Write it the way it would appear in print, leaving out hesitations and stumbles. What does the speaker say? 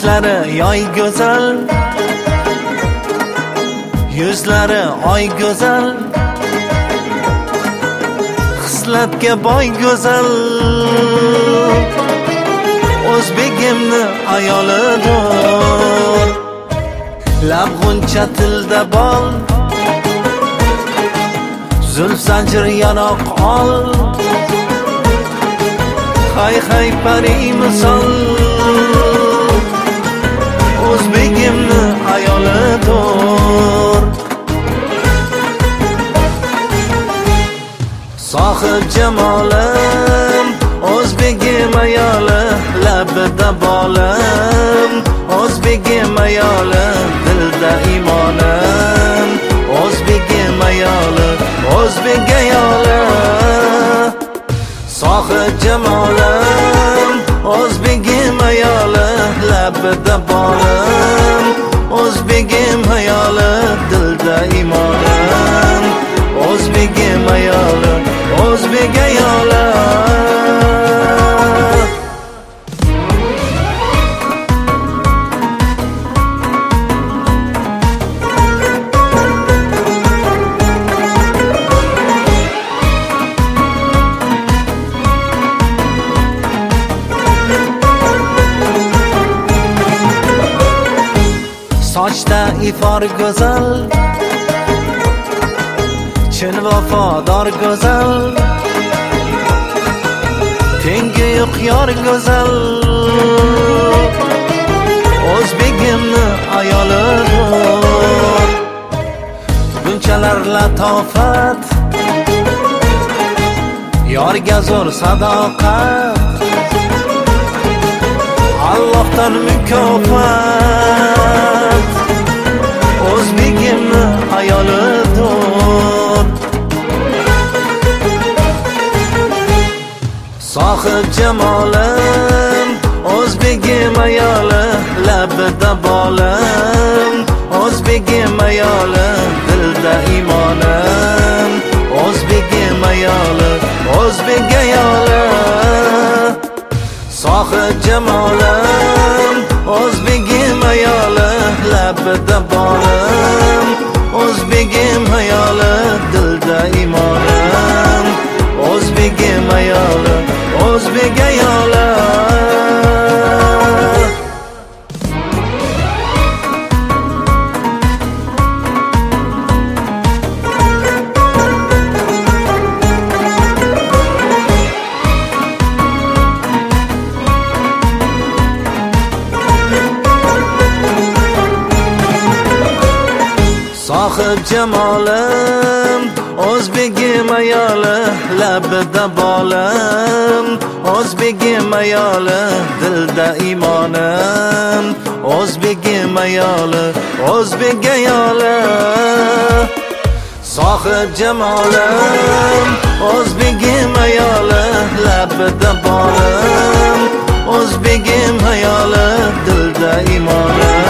Sochlari yoy go'zal, yuzlari oy go'zal, xislatga boy go'zal. O'zbegimni ayolidir, lab g'uncha tilda bol, zulf zanjir yanoq ol. Hay hay pari misol, o'zbegimni ayolidir. Sohib jamolim, o'zbegim ayoli, labida bolim, o'zbegim ayoli, dilda imonim, o'zbegim ayoli, o'zbek ayoli. Sohib jamolim, o'zbegim ayoli, labida bolim, o'zbegim ayoli, dilda imonim, o'zbegim ayoli, o'zbek ayoli. Sochda ifor go'zal, chin vafodor go'zal, tengi yo'q yor go'zal. O'zbegimni ayolidir, bunchalar latofat, yorga zo'r sadoqat, Allohdan mukofot. O'zbegimni ayolidir. Sohib jamolim, o'zbegim ayoli, labida bolim, o'zbegim ayoli, dilda imonim, o'zbegim ayoli, o'zbek ayoli. Sohib jamolim, o'zbegim ayoli, labida bolim, o'zbegim ayoli, dilda imonim, o'zbegim ayoli, o'zbek ayoli. Sohib jamolim, o'zbegim ayoli, labida bolim, o'zbegim ayoli, dilda imonim, o'zbegim ayoli, o'zbek ayoli. Sohib jamolim, o'zbegim ayoli, labida bolim, o'zbegim ayoli, dilda imonim,